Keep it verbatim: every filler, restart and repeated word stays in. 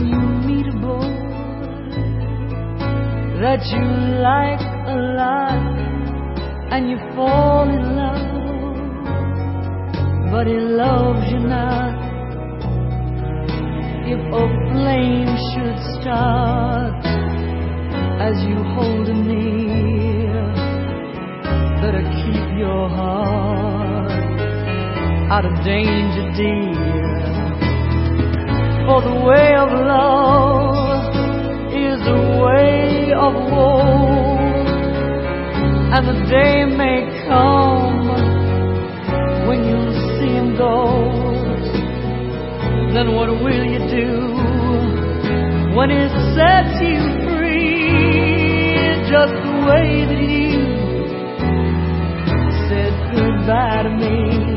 you meet a boy that you like a lot and you fall in love, but he loves you not. If a flame should start as you hold him near, better keep your heart out of danger, dear. For the way of love is a way of woe, and the day may come when you'll see him go. Then what will you do when he sets you free, just the way that you said goodbye to me?